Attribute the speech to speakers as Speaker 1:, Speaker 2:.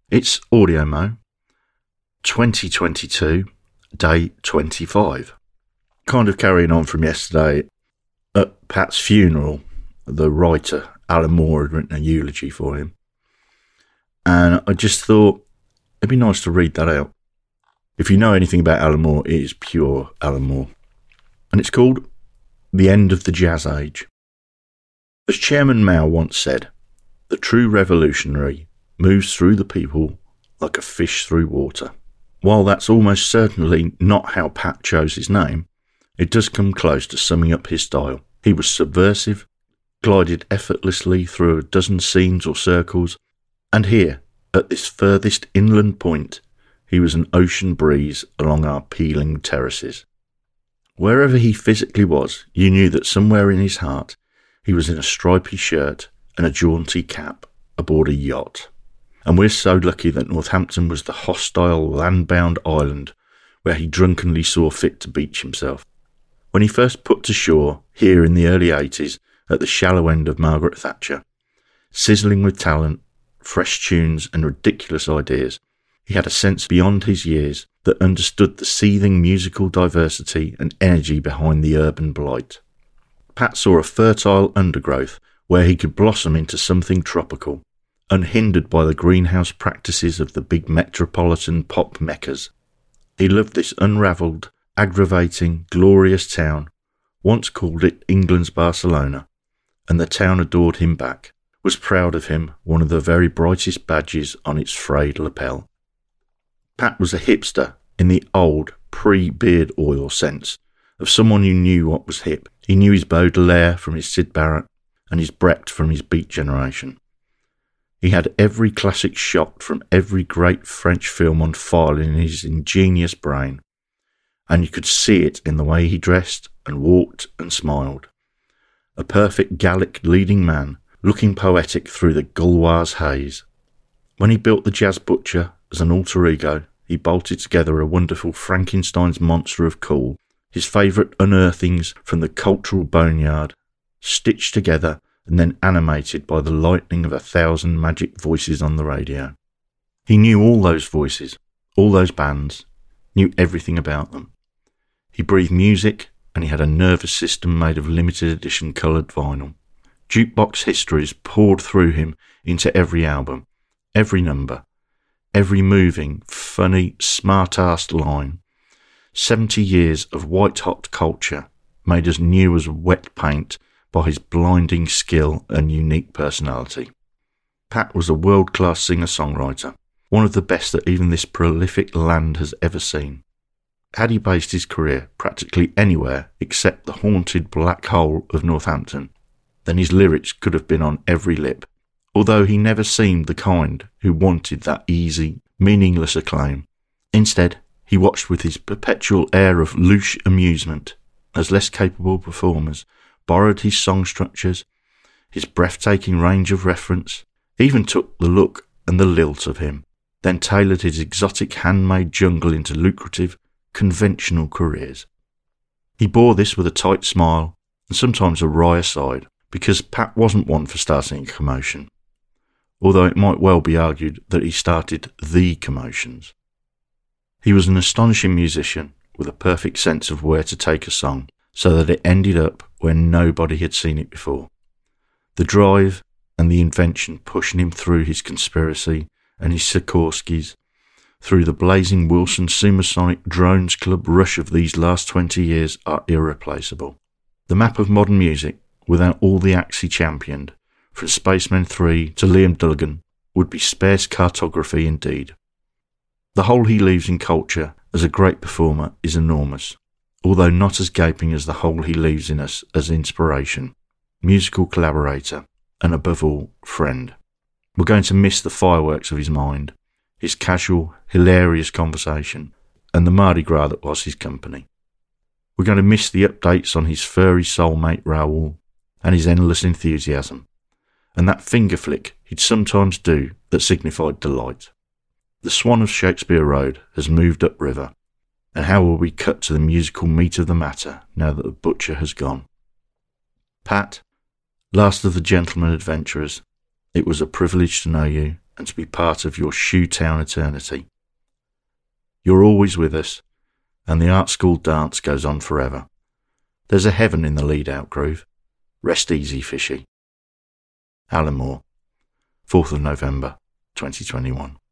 Speaker 1: It's Audio Mo, 2022, day 25. Kind of carrying on from yesterday, at Pat's funeral, the writer, Alan Moore, had written a eulogy for him. And I just thought it'd be nice to read that out. If you know anything about Alan Moore, it is pure Alan Moore. And it's called The End of the Jazz Age. As Chairman Mao once said, the true revolutionary moves through the people like a fish through water. While that's almost certainly not how Pat chose his name, it does come close to summing up his style. He was subversive, glided effortlessly through a dozen scenes or circles, and here, at this furthest inland point, he was an ocean breeze along our peeling terraces. Wherever he physically was, you knew that somewhere in his heart he was in a stripy shirt and a jaunty cap aboard a yacht. And we're so lucky that Northampton was the hostile land-bound island where he drunkenly saw fit to beach himself. When he first put to shore, here in the early 80s, at the shallow end of Margaret Thatcher, sizzling with talent, fresh tunes and ridiculous ideas, he had a sense beyond his years that understood the seething musical diversity and energy behind the urban blight. Pat saw a fertile undergrowth where he could blossom into something tropical, unhindered by the greenhouse practices of the big metropolitan pop meccas. He loved this unravelled, aggravating, glorious town, once called it England's Barcelona, and the town adored him back, was proud of him, one of the very brightest badges on its frayed lapel. Pat was a hipster in the old, pre-beard oil sense, of someone who knew what was hip. He knew his Baudelaire from his Syd Barrett, and his Brecht from his Beat Generation. He had every classic shot from every great French film on file in his ingenious brain, and you could see it in the way he dressed and walked and smiled. A perfect Gallic leading man, looking poetic through the Gauloise haze. When he built the Jazz Butcher as an alter ego, he bolted together a wonderful Frankenstein's monster of cool, his favourite unearthings from the cultural boneyard, stitched together and then animated by the lightning of 1,000 magic voices on the radio. He knew all those voices, all those bands, knew everything about them. He breathed music, and he had a nervous system made of limited edition coloured vinyl. Jukebox histories poured through him into every album, every number, every moving, funny, smart-assed line. 70 years of white-hot culture made as new as wet paint by his blinding skill and unique personality. Pat was a world-class singer-songwriter, one of the best that even this prolific land has ever seen. Had he based his career practically anywhere except the haunted black hole of Northampton, then his lyrics could have been on every lip, although he never seemed the kind who wanted that easy, meaningless acclaim. Instead, he watched with his perpetual air of louche amusement as less capable performers borrowed his song structures, his breathtaking range of reference, even took the look and the lilt of him, then tailored his exotic handmade jungle into lucrative, conventional careers. He bore this with a tight smile and sometimes a wry aside, because Pat wasn't one for starting a commotion, although it might well be argued that he started the commotions. He was an astonishing musician with a perfect sense of where to take a song so that it ended up where nobody had seen it before. The drive and the invention pushing him through his Conspiracy and his Sikorskis, through the blazing Wilson Sumasonic Drones Club rush of these last 20 years are irreplaceable. The map of modern music, without all the acts he championed, from Spacemen 3 to Liam Duggan, would be sparse cartography indeed. The hole he leaves in culture as a great performer is enormous, although not as gaping as the hole he leaves in us as inspiration, musical collaborator, and above all, friend. We're going to miss the fireworks of his mind, his casual, hilarious conversation, and the Mardi Gras that was his company. We're going to miss the updates on his furry soulmate Raoul, and his endless enthusiasm, and that finger flick he'd sometimes do that signified delight. The Swan of Shakespeare Road has moved upriver, and how will we cut to the musical meat of the matter now that the butcher has gone? Pat, last of the gentlemen adventurers, it was a privilege to know you, and to be part of your Shoetown eternity. You're always with us, and the art school dance goes on forever. There's a heaven in the lead-out groove. Rest easy, Fishy. Alan Moore, 4th of November, 2021.